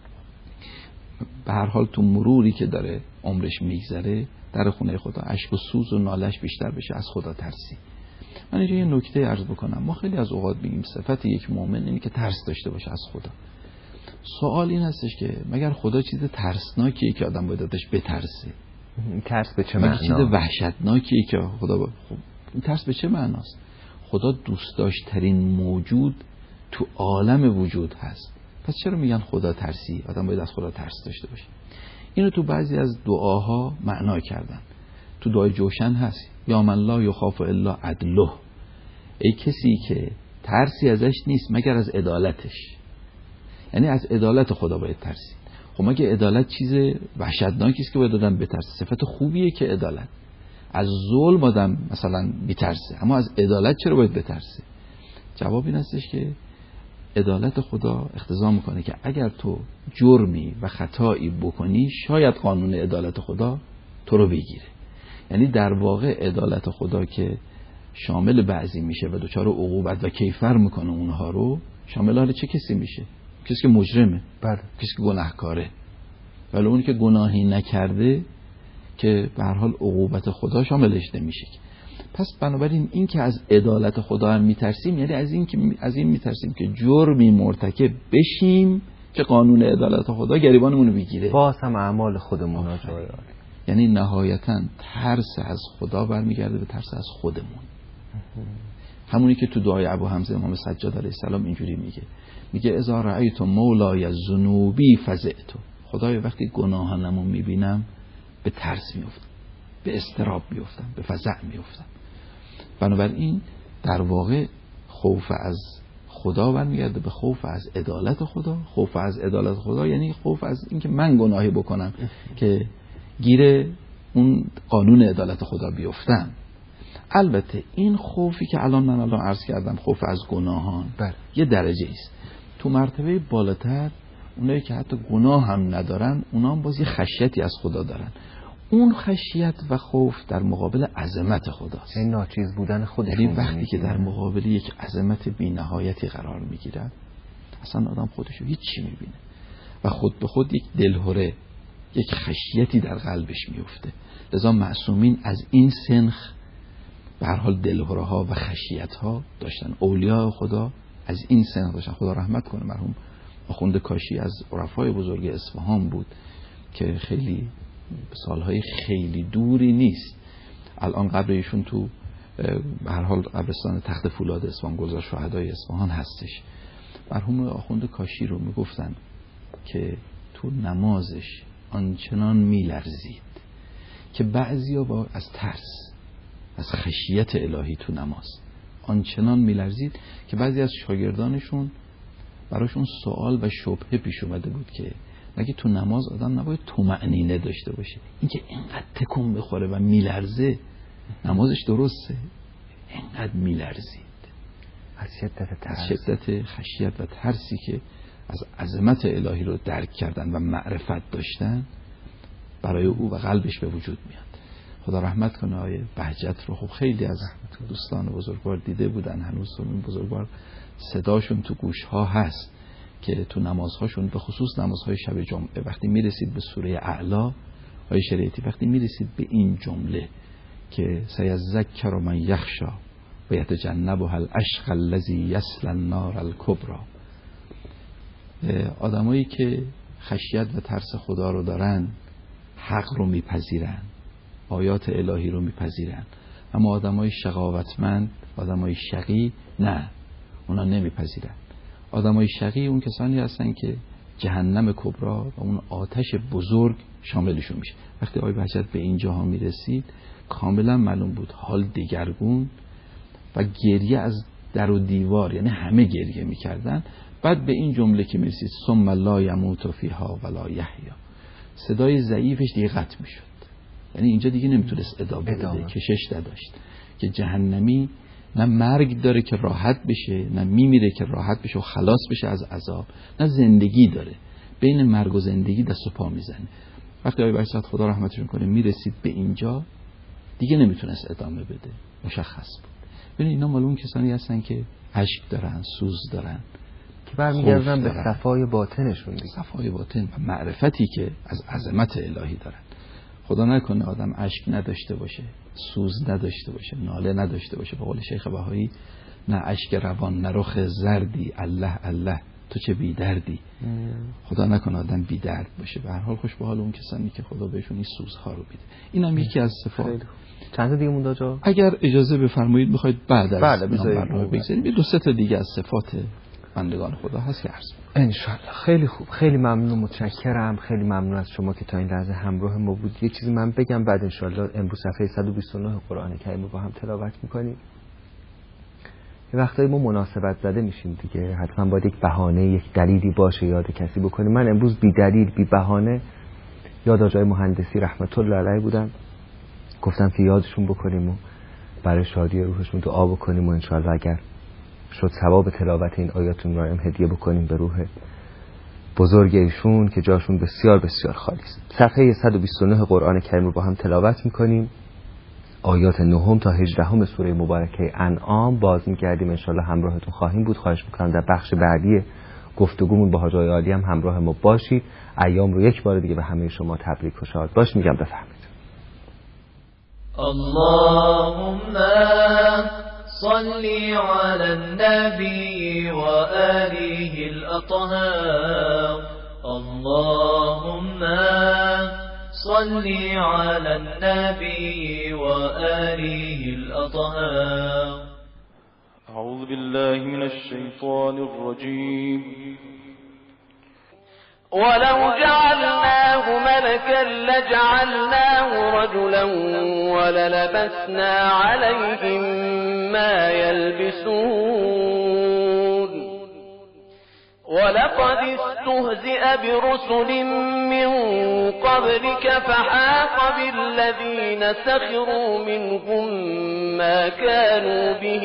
به هر حال تو مروری که داره عمرش میگذره در خونه خدا اشک و سوز و نالش بیشتر بشه، از خدا ترسی. من اینجا یه نکته عرض بکنم. ما خیلی از اوقات میگیم صفت یک مؤمن اینه که ترس داشته باشه از خدا. سوال این هستش که مگر خدا چیز ترسناکیه که آدم باید ازش بترسه؟ ترس به چه معناست؟ چیز وحشتناکیه که خدا با... خب این ترس به چه معناست؟ خدا دوست داشترین موجود تو عالم وجود هست. پس چرا میگن خدا ترسی؟ آدم باید از خدا ترس داشته باشه. اینو تو بعضی از دعاها معنا کردن. تو دعای جوشن هست یا من لا یخاف الا عدله، ای کسی که ترسی ازش نیست مگر از عدالتش، یعنی از عدالت خدا باید ترسی. خب مگه عدالت چیز وحشتناکی است که باید آدم بترسه؟ صفت خوبیه که عدالت. از ظلم آدم مثلا بیترسه، اما از عدالت چرا باید بترسه؟ جواب این هستش که عدالت خدا اقتضا میکنه که اگر تو جرمی و خطایی بکنی شاید قانون عدالت خدا تو رو بگیره. یعنی در واقع عدالت خدا که شامل بعضی میشه و دچار عقوبت و کیفر میکنه اونها رو، شامل حال چه کسی میشه؟ کسی که مجرمه، بله. کسی که گناهکاره. ولی اون که گناهی نکرده که به هر حال عقوبت خدا شاملش نمیشه. پس بنابراین این که از عدالت خدا هم میترسیم، یعنی از این که از این میترسیم که جرمی مرتکب بشیم که قانون عدالت خدا گریبانمون رو بگیره، باز هم اعمال خودمون ها جای داره. یعنی نهایتا ترس از خدا برمیگرده به ترس از خودمون. همونی که تو دعای ابو حمزه امام سجاد علیه السلام اینجوری میگه، میگه اذا رأیت مولای ذنوبی فزعت، خدایا وقتی گناهانمو میبینم به ترس میافتم، به اضطراب میافتم، به فزع میافتم. بنابراین در واقع خوف از خدا برمیگرده به خوف از عدالت خدا. خوف از عدالت خدا یعنی خوف از اینکه من گناهی بکنم که گیر اون قانون عدالت خدا بیفتم. البته این خوفی که الان من الان عرض کردم، خوف از گناهان، بله. یه درجه است. تو مرتبه بالاتر اونایی که حتی گناه هم ندارن، اونا هم باز یه خشیتی از خدا دارن. اون خشیت و خوف در مقابل عظمت خداست. این ناچیز بودن خودشون. یعنی وقتی که در مقابل یک عظمت بی‌نهایتی قرار میگیرن، اصلا آدم خودشو هیچی میبینه و خود به خود یک دلهره، یک خشیتی در قلبش میفته. لذا معصومین از این سنخ به هر حال دلهره ها و خشیت ها داشتن. اولیاء خدا از این سنخ داشتن. خدا رحمت کنه مرحوم آخوند کاشی از عرفای بزرگ اصفهان بود که خیلی سالهای خیلی دوری نیست الان قبر ایشون تو به هر حال قبرستان تخت فولاد اصفهان، گلزار شهدای اصفهان هستش. مرحوم آخوند کاشی رو میگفتن که تو نمازش آنچنان میلرزید که بعضیا با از ترس، از خشیت الهی تو نماز آنچنان میلرزید که بعضی از شاگردانشون براشون سوال و شبهه پیش اومده بود که مگه تو نماز آدم نباید طمأنینه داشته باشه؟ اینکه اینقدر تکون بخوره و میلرزه نمازش درسته؟ اینقدر میلرزید از شدت ترس، از شدت خشیت و ترسی که از عظمت الهی رو درک کردن و معرفت داشتن برای او و قلبش به وجود میاد. خدا رحمت کنه آیه بهجت رو. خب خیلی از دوستان بزرگوار دیده بودن، هنوز اون بزرگوار صداشون تو گوش ها هست که تو نمازهاشون به خصوص نمازهای شب جمعه وقتی میرسید به سوره اعلا، آیه شریعتی وقتی میرسید به این جمله که سیذکر من یخشی و یتجنبها الاشقی الذی یصلی النار الکبری، آدمایی که خشیت و ترس خدا رو دارن حق رو میپذیرن، آیات الهی رو میپذیرن. اما آدمای شقاوتمند، آدمای شقی نه، اونا نمیپذیرن. آدمای شقی اون کسانی هستن که جهنم کبری و اون آتش بزرگ شاملشون میشه. وقتی آیه بهجت به اینجاها میرسید کاملا معلوم بود حال دگرگون و گریه از در و دیوار، یعنی همه گریه میکردن. بعد به این جمله که میرسید ثم لا یموت فیها ولا یحیا، صدای ضعیفش دیگه قطع میشد. یعنی اینجا دیگه نمیتونست ادامه بده، کشش نداشت که جهنمی نه مرگ داره که راحت بشه، نه میمیره که راحت بشه و خلاص بشه از عذاب، نه زندگی داره، بین مرگ و زندگی دست و پا میزنه. وقتی آیه بهجت خدا رحمتشون کنه میرسید به اینجا دیگه نمیتونست ادامه بده، مشخص بود. ببین اینا مال اون کسانی هستن که اشک دارن، سوز دارن، که برمیگردن به صفای باطنشون دیگه، صفای باطن و معرفتی که از عظمت الهی دارن. خدا نکنه آدم اشک نداشته باشه، سوز نداشته باشه، ناله نداشته باشه. به قول شیخ بهایی نه اشک روان نه رخ زردی، الله الله تو چه بی دردی. خدا نکنه آدم بی درد باشه. به هر حال خوش به حال اون کسانی که خدا بهشون این سوزها رو بیده. اینم یکی از صفات. چند تا دیگه مونده جا؟ اگر اجازه بفرمایید میخواید بعد از بله برنامه بگذاریم. دو سه تا دیگه از صفات بندگان خدا هست که عرض ان شاءالله. خیلی خوب، خیلی ممنون، متشکرم. خیلی ممنون از شما که تا این لحظه همراه ما بود. یه چیزی من بگم بعد ان شاءالله امروز صفحه صد و بیست و نه قرآن کریم رو با هم تلاوت می‌کنیم. یه وقتایی ما مناسبت زده میشیم دیگه، حتما باید یک بهانه، یک دلیلی باشه یاد کسی بکنیم. من امروز بی دلیل، بی بهانه یاد آقای مهندسی رحمت الله علیه بودم، گفتم که یادشون بکنیم و برای شادی روحشون دعا بکنیم و ان شاءالله اگر شد ثواب تلاوت این آیاتون رو هم هدیه بکنیم به روح بزرگ ایشون که جاشون بسیار بسیار خالی است. صفحه صد و بیست و نه قرآن کریم رو با هم تلاوت میکنیم. آیات نهم تا هجدهم سوره مبارکه انعام باز می‌گردیم. ان شاءالله همراهتون خواهیم بود. خواهش می‌کنم در بخش بعدی گفتگومون با حاج آقای عالی هم همراه ما باشید. ایام رو یک بار دیگه به همه شما تبریک و شاد باش میگم. بفرمایید. اللهم صل على النبي وآله الأطهار. اللهم صل على النبي وآله الأطهار. أعوذ بالله من الشيطان الرجيم. ولو جعلناه ملكا لجعلناه رجلا وللبسنا عليهم ما يلبسون ولقد استهزئ برسل من قبلك فحاق بالذين سخروا منهم ما كانوا به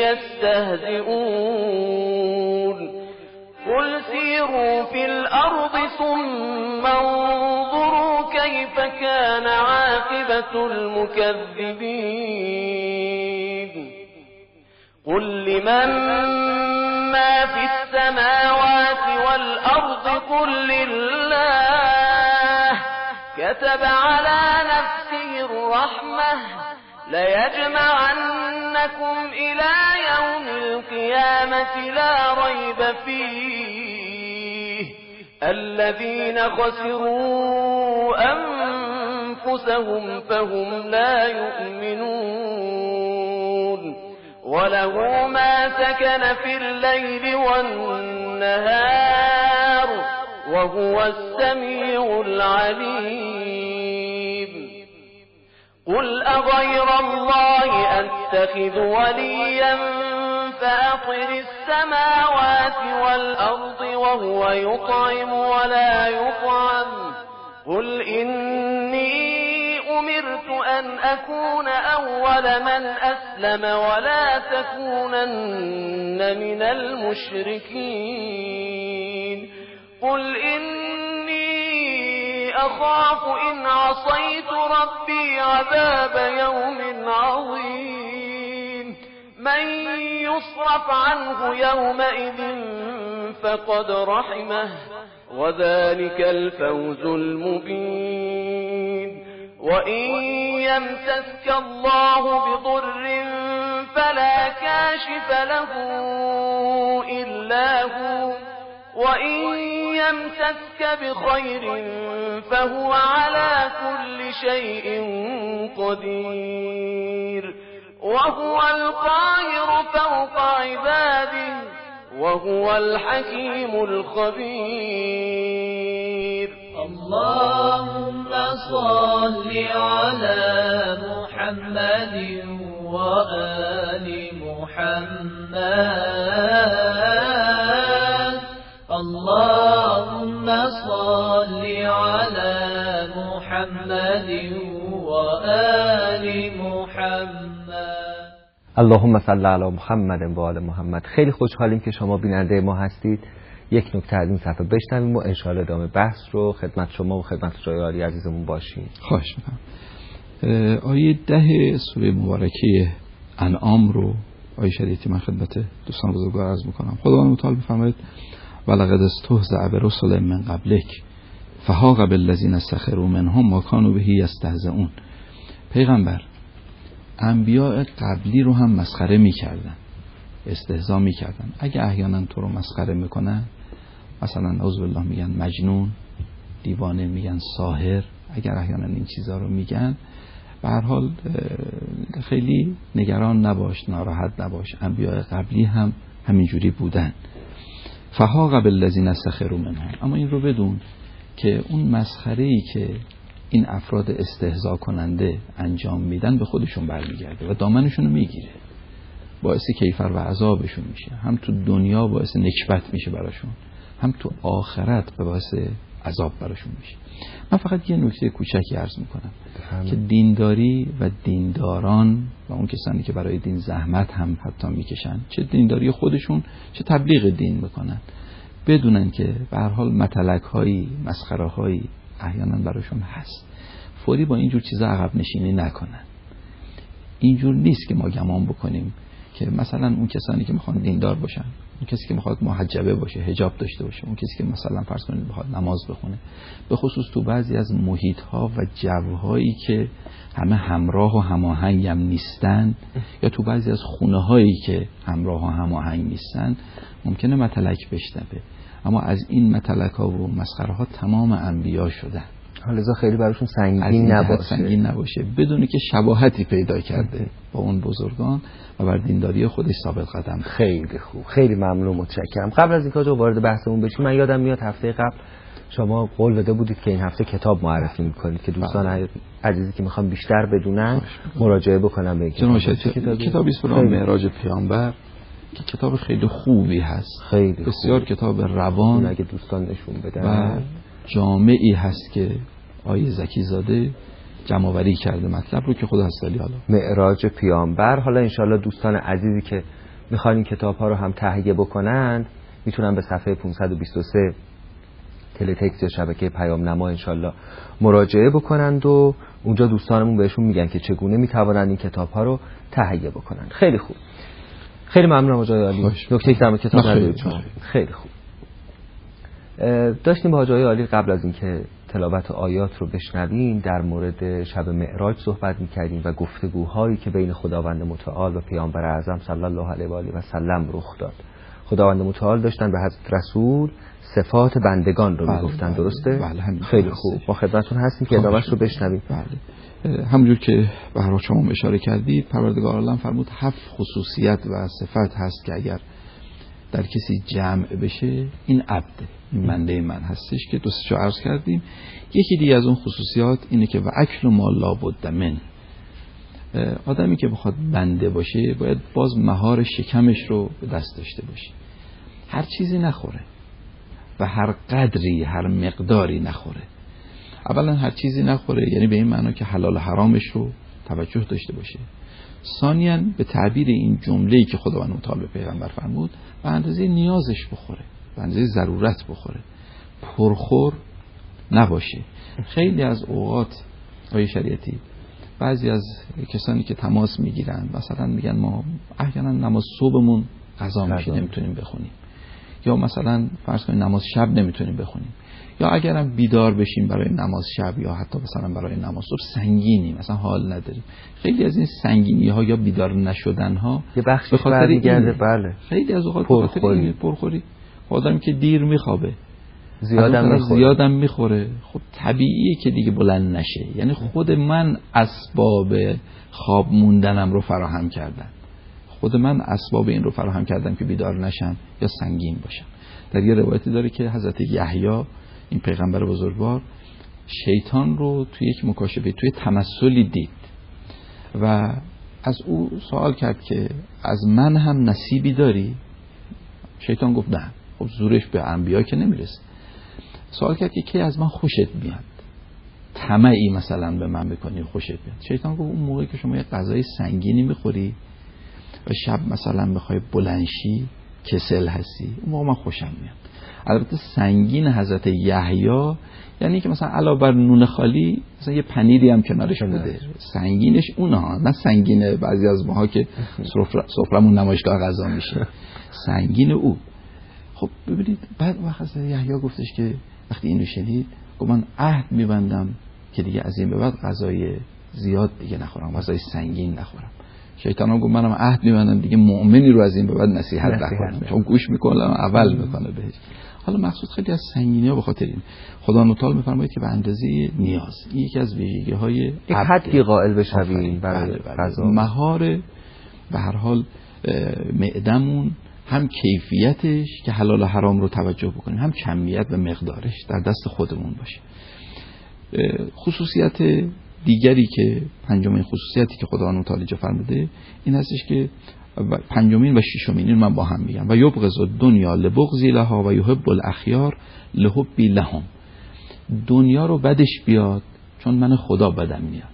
يستهزئون قل سيروا في الأرض ثم انظروا كيف كان عاقبة المكذبين قل لمن ما في السماوات والأرض قل لله كتب على نفسه الرحمة ليجمعنكم إلى يوم القيامة لا ريب فيه الذين خسروا أنفسهم فهم لا يؤمنون وله ما سكن في الليل والنهار وهو السميع العليم قل أغير الله أتخذ وليا فأطر السماوات والأرض وهو يطعم ولا يطعم قل إني أمرت أن أكون أول من أسلم ولا تكونن من المشركين قل إني أخاف إن عصيت ربي عذاب يوم عظيم من يصرف عنه يومئذ فقد رحمه وذلك الفوز المبين وإن يمسسك الله بضر فلا كاشف له إلا هو وإن يمسسك بخير فهو على كل شيء قدير وهو القاهر فوق عباده وهو الحكيم الخبير اللهم صل على محمد وآل محمد اللهم صل على محمد وآل محمد اللهم صل علی محمد و آل محمد. خیلی خوشحالیم که شما بیننده ما هستید. یک نکته از این صفحه بشنویم و انشاءالله ادامه بحث رو خدمت شما و خدمت جای عالی عزیزمون باشیم. خواهش می‌کنم. آیه ده سوره مبارکه انعام رو آیه شریعتی من خدمت دوستان بزرگوار عرض می‌کنم. خداوند متعال می‌فرماید ولقد استهزأ برسل من قبلک فحاق بالذین سخروا منهم ما کانوا به یستهزئون. پیغمبر انبیاء قبلی رو هم مسخره می‌کردن، استهزا می‌کردن. اگه احیانا تو رو مسخره می‌کنن، مثلا اعوذ بالله میگن مجنون، دیوانه، میگن ساحر، اگر احیانا این چیزا رو میگن، به هر حال خیلی نگران نباش، ناراحت نباش. انبیاء قبلی هم همینجوری بودن. فحاق بالذین سخروا منهم. اما این رو بدون که اون مسخره‌ای که این افراد استهزا کننده انجام میدن به خودشون برمیگرده و دامنشون رو میگیره، باعث کیفر و عذابشون میشه. هم تو دنیا باعث نکبت میشه براشون، هم تو آخرت باعث عذاب براشون میشه. من فقط یه نکته کوچکی عرض میکنم که دینداری و دینداران و اون کسانی که برای دین زحمت هم حتی میکشن، چه دینداری خودشون چه تبلیغ دین میکنن، بدونن که به هر حال متلک هایی، مسخره هایی احیانا براشون هست. فوری با اینجور چیزا عقب نشینی نکنن. اینجور نیست که ما گمان بکنیم که مثلا اون کسانی که میخوان دیندار باشن، اون کسی که میخواد محجبه باشه، حجاب داشته باشه، اون کسی که مثلا فرض کنید میخواد نماز بخونه، به خصوص تو بعضی از محیط ها و جوهایی که همه همراه و هماهنگ هم نیستن، یا تو بعضی از خونه هایی که همراه و هماهنگ نیستن، ممکنه متلک بشنوه. اما از این متلک ها و مسخره ها تمام انبیا شدن. حالا خیلی براشون سنگین نباشه. سنگین نباشه بدونی که شباهتی پیدا کرده با اون بزرگان و بر دینداری خودش ثابت قدم. خیلی خوب، خیلی ممنون، متشکرم. قبل از اینکه وارد بحثمون بشیم، من یادم میاد هفته قبل شما قول داده بودید که این هفته کتاب معرفی میکنید که دوستان عزیزی که میخوان بیشتر بدونن مراجعه بکنن به این کتاب. کتابی است به نام معراج پیامبر که کتاب خیلی خوبی هست، خیلی بسیار خوب. کتاب روان اگه دوستان نشون بدن و جامعی هست که آیه زکی زاده جمع‌آوری کرده مطلب رو که خدا هستلی. حالا معراج پیامبر، حالا انشالله دوستان عزیزی که میخوان این کتاب ها رو هم تهیه بکنن میتونن به صفحه پانصد و بیست و سه تلتکست یا شبکه پیام نما انشالله مراجعه بکنند و اونجا دوستانمون بهشون میگن که چگونه میتوانند این کتاب ها رو تهیه بکنن. خیلی خوب، خیلی ممنونم حاج عالی. نکته در مورد کتاب ندارید شما؟ خیلی خوب. داشتیم با حاج عالی قبل از اینکه تلاوت آیات رو بشنویم در مورد شب معراج صحبت می‌کردیم و گفتگوهایی که بین خداوند متعال و پیامبر اعظم صلی الله علیه و آله و سلم رخ داد. خداوند متعال داشتن به حضرت رسول صفات بندگان رو میگفتن. بله، درسته؟ بله، خیلی خوب. ما خدمتتون هستیم که ادامه‌اش رو بشنویم. بله. همونجور که به هر حال شما اشاره کردید، پروردگار عالم فرمود هفت خصوصیت و صفت هست که اگر در کسی جمع بشه این عبد، این بنده من هستش که دوستشو عرض کردیم. یکی دیگه از اون خصوصیات اینه که و اکل ما لا بد من، آدمی که بخواد بنده باشه باید باز مهار شکمش رو به دست داشته باشه، هر چیزی نخوره و هر قدری هر مقداری نخوره. اولا هر چیزی نخوره یعنی به این معنا که حلال حرامش رو توجه داشته باشه. ثانیاً به تعبیر این جمله‌ای که خداوند متعال به پیغمبر فرمود به اندازه نیازش بخوره، به اندازه ضرورت بخوره، پرخور نباشه. خیلی از اوقات آیه شریعتی بعضی از کسانی که تماس میگیرن مثلا میگن ما احیانا نماز صبحمون قضا میشه نمیتونیم بخونیم، یا مثلا فرض کنید نماز شب نمیتونیم بخونیم، یا اگرم بیدار بشیم برای نماز شب یا حتی مثلا برای نماز صبح سنگینی مثلا حال نداریم. خیلی از این سنگینی ها یا بیدار نشدن ها یه بخشش برمیگرده. بله، خیلی از اوقات پرخوری پرخوری آدمی که دیر میخوابه، زیادم میخوره زیادم میخوره خب طبیعیه که دیگه بلند نشه. یعنی خود من اسباب خواب موندنم رو فراهم کردم، خود من اسباب این رو فراهم کردم که بیدار نشم یا سنگین باشم. در یه روایتی داره که حضرت یحیی این پیغمبر بزرگوار شیطان رو توی یک مکاشفه توی تمثلی دید و از او سوال کرد که از من هم نصیبی داری؟ شیطان گفت نه. خب زورش به انبیا که نمیرسه. سوال کرد که کی از من خوشت میاد؟ طمعی مثلا به من بکنی خوشت میاد؟ شیطان گفت اون موقعی که شما یه غذای سنگینی میخوری و شب مثلا میخوای بلنشی کسل هستی، اون موقع من خوشم میاد. البته سنگین حضرت یحیی یعنی که مثلا علاوه بر نون خالی مثلا یه پنیری هم کنارش بوده، سنگینش اونها، نه سنگین بعضی از ماها که سفرمون نمایشگاه غذا میشه، سنگین او. خب ببینید بعد وقت حضرت یحیی گفتش که وقتی اینو شنید گفت من عهد میبندم که دیگه از این به بعد غذای زیاد دیگه نخورم، غذای سنگین نخورم. شیطان هم گفت منم عهد میبندم دیگه مؤمنی رو از این به بعد نصیحت نکنم، چون گوش میکنه اول میکنه بهش. حالا مقصود خیلی از سنگینی ها به خاطر این خدا تعالی میفرماید که به اندازه نیاز، این یکی از ویژگی های یک حدی قائل بشویم برای غذا. مهار به هر حال معدمون هم کیفیتش که حلال و حرام رو توجه بکنیم، هم کمیت و مقدارش در دست خودمون باشه. خصوصیت دیگری که پنجمین خصوصیتی که خداوند تعالی جا فرموده این هستش که پنجمین و ششمین این من با هم میگم و یبغض الدنیا لبغضی لها و یحب الاخیار لحبی لهم. دنیا رو بدش بیاد چون من خدا بدم میاد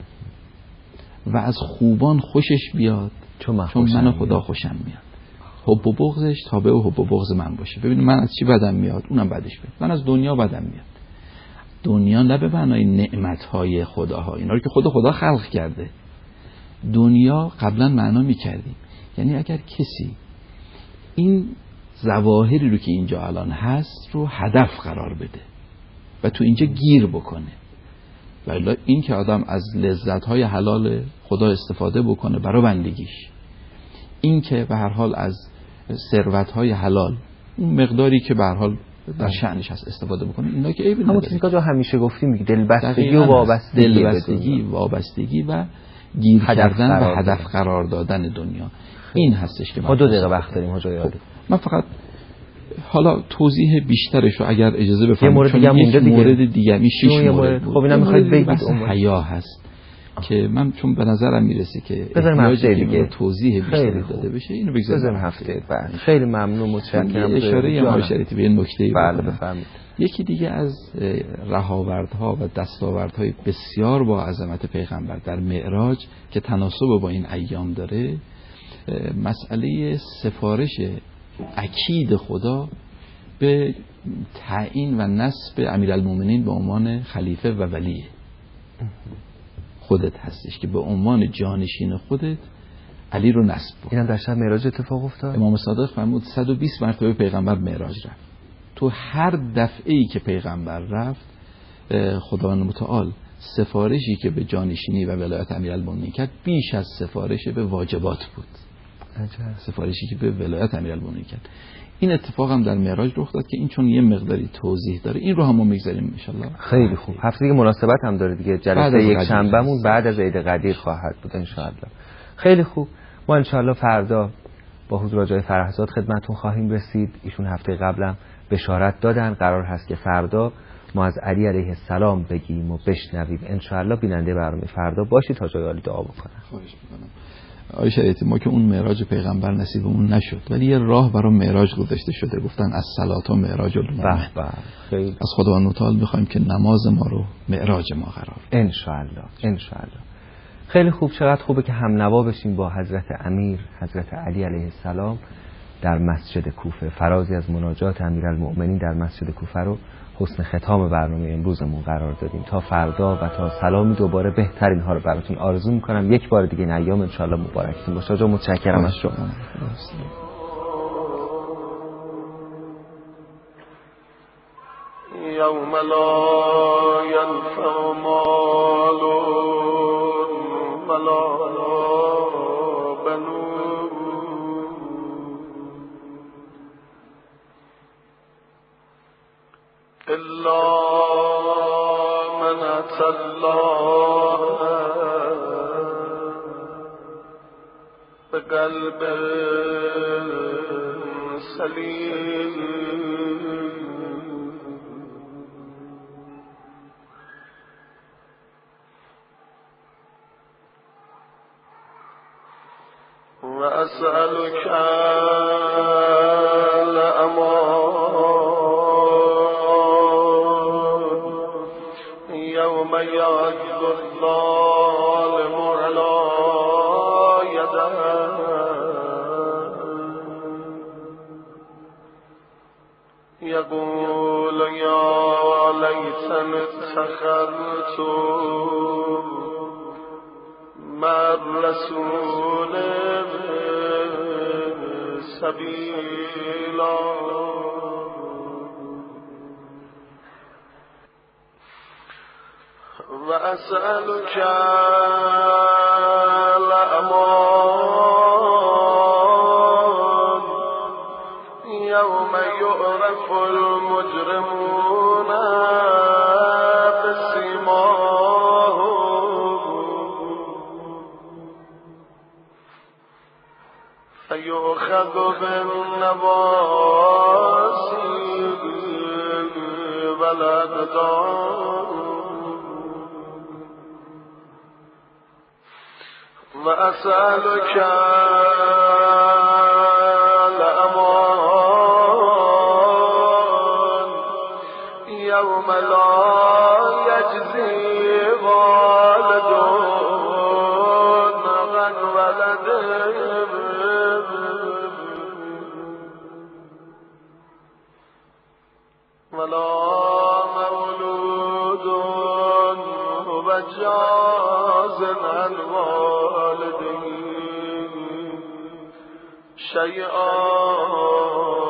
و از خوبان خوشش بیاد چون من, چون من خدا خوشم میاد. حب و بغضش تابع و حب و بغض من باشه. ببینید من از چی بدم میاد اونم بدش بیاد. من از دنیا بدم میاد. دنیا نه به معنای نعمت‌های خداها، اینا رو که خود خدا خلق کرده. دنیا قبلا معنا می‌کردیم یعنی اگر کسی این ظواهری رو که اینجا الان هست رو هدف قرار بده و تو اینجا گیر بکنه، ولی این که آدم از لذت‌های حلال خدا استفاده بکنه برای بندگیش، این که به هر حال از ثروت‌های حلال اون مقداری که به هر حال در شأنش هست استفاده بکنه، اینا که عیبی نداره. همون چیزی که جو همیشه گفتیم دیگه، دلبستگی و وابستگی دلبستگی وابستگی و گیر کردن و هدف قرار دادن دنیا. این هستش که ما دو دقیقه وقت داریم حاج عالی. من فقط حالا توضیح بیشترش رو اگر اجازه بفرمایید، مورد دیگه مونده دیگه، مورد دیگه می شش مورد. خب اینا میخواید بگید اون حیا هست که من چون به نظرم میرسه که بذاریم هفته دیگه توضیح بیشتری داده بشه، اینو بگذاریم هفته بعد. خیلی ممنون، متشکرم. اشاره آقای شریعتی به این نکته بله بفرمایید. یکی دیگه از رهاوردها و دستاوردهای بسیار با عظمت پیغمبر در معراج که تناسب با این ایام داره، مسئله سفارش اکید خدا به تعیین و نصب امیرالمومنین به عنوان خلیفه و ولی خودت هستش که به عنوان جانشین خودت علی رو نصب بود. اینم در شب معراج اتفاق افتاد. امام صادق فرمود صد و بیست مرتبه پیغمبر معراج رفت. تو هر دفعه‌ای که پیغمبر رفت، خداوند متعال سفارشی که به جانشینی و ولایت امیرالمومنین کرد بیش از سفارش به واجبات بود. عجب. سفارشی که به ولایت امیرالمومنین کرد. این اتفاق هم در معراج رخ داد که این چون یه مقداری توضیح داره، این رو هم ما میگذاریم ان شاء الله. خیلی خوب. هفته دیگه مناسبت هم داره دیگه، جلسه یک شنبهمون بعد از عید قدیر خواهد بود ان شاء الله. خیلی خوب. ما ان شاء الله فردا با حضور آقای فرهزاد خدمتتون خواهیم رسید. ایشون هفته قبلم بشارت دادن قرار هست که فردا ما از علی علیه السلام بگیم و بشنویم. ان شاء الله بیننده برنامه فردا باشید تا جای عالی دعا بکنم. خواهش می‌کنم. آقای شریعتی، ما که اون معراج پیغمبر نصیبمون نشد، ولی یه راه برای معراج گذاشته شده، گفتن از صلات و معراج المؤمن. به به. خیلی از خداوند متعال می‌خوایم که نماز ما رو معراج ما قرار بده. ان شاء الله. ان شاء الله. خیلی خوب. چقدر خوبه که هم نوا بشیم با حضرت امیر حضرت علی علیه السلام در مسجد کوفه. فرازی از مناجات امیرالمؤمنین در مسجد کوفه رو حسن ختام برنامه امروزمون قرار دادیم. تا فردا و تا سلامی دوباره بهترین ها رو براتون آرزو میکنم. یک بار دیگه این ایام ان شاء الله مبارکتون باشه. آقا متشکرم از شما. یوم لا ینفع مال ولا بنون الا من اتى الله بقلب سلیم و اسألك الامان يوم يعض الظالم على يديه يقول يا ليتني اتخذت مع الرسول سبيلا وأسألك الأمان يوم يعرف المجرمون بسيماهم فيؤخذ بالنواصي والأقدام وأسألك الأمان يوم لا يجزي والد عن ولده ولا مولود هو جاز عن والده شيئا